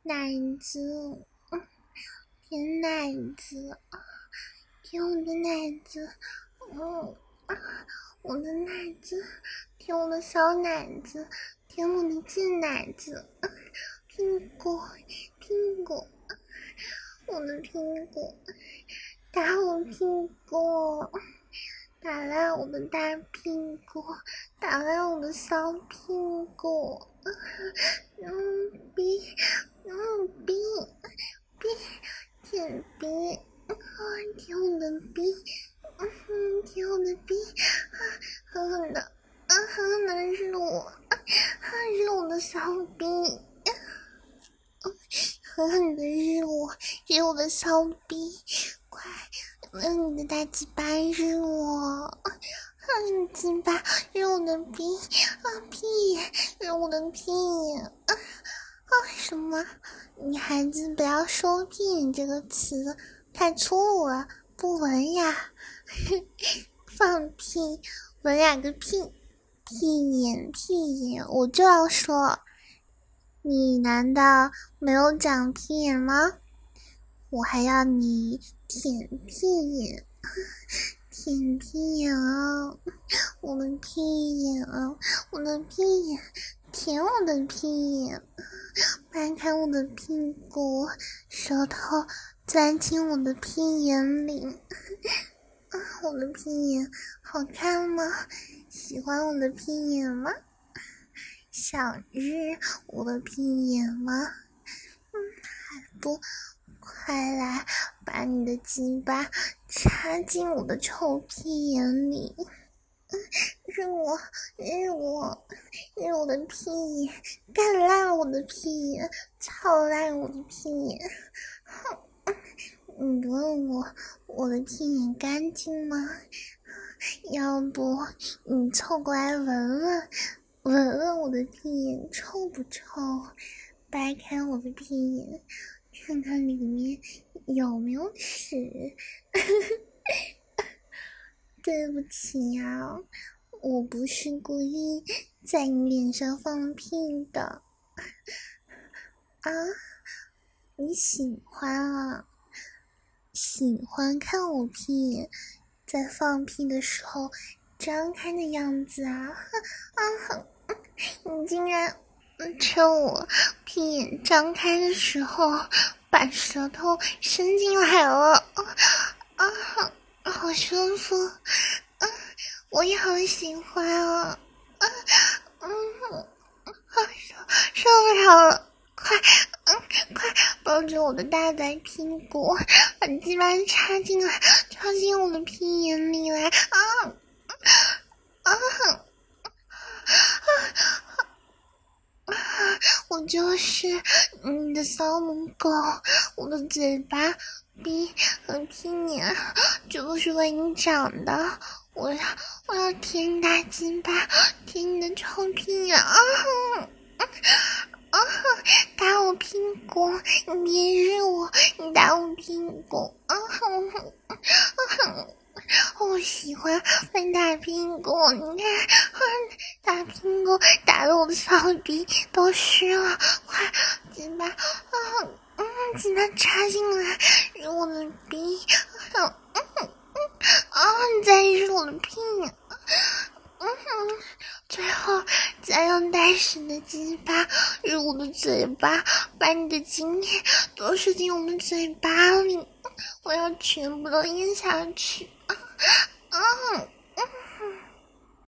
奶子，舔奶子，舔我的奶子，我的奶子，舔我的小奶子，舔我的贱奶子，苹果，苹果，我的苹果，打我苹果，打烂我的大苹果，打烂我的小苹果，逼，逼，舔逼，舔我的逼，舔我的逼，狠狠的，狠狠的日我，日我的小逼，狠狠的日我的小逼，快用你的大鸡巴日我，你鸡巴日我的逼，屁日我的屁，什么？女孩子不要说屁这个词，太粗了，不文雅。放屁，文雅个屁，屁眼，我就要说，你难道没有长屁眼吗？我还要你舔屁眼，舔屁眼啊！我的屁眼啊！我的屁眼，舔我的屁眼，掰开我的屁股，舌头钻进我的屁眼里。我的屁眼好看吗？喜欢我的屁眼吗？想日我的屁眼吗？还不快来把你的鸡巴插进我的臭屁眼里，日我的屁眼，干烂我的屁眼，操烂我的屁眼。你问我的屁眼干净吗？要不你凑过来闻闻我的屁眼臭不臭？掰开我的屁眼，看看里面有没有屎。对不起呀，我不是故意在你脸上放屁的。你喜欢啊？喜欢看我屁眼在放屁的时候张开的样子啊？你竟然趁我屁眼张开的时候把舌头伸进来了，好舒服，我也好喜欢啊，受不了了，快抱着我的大白屁股，把鸡巴插进我的屁眼里来，我就是你的骚母狗，我的嘴巴、鼻和屁眼，这都是为你长的。我要舔你大鸡巴，舔你的臭屁眼打我屁股，你别日我，你打我屁股我喜欢被打屁股，你看，打屁股打得我的小鼻都湿了，快鸡巴鸡巴插进来，日我的鼻，你再日我的屁，最后再用带屎的鸡巴日我的嘴巴，把你的精液都射进我的嘴巴里，我要全部都咽下去。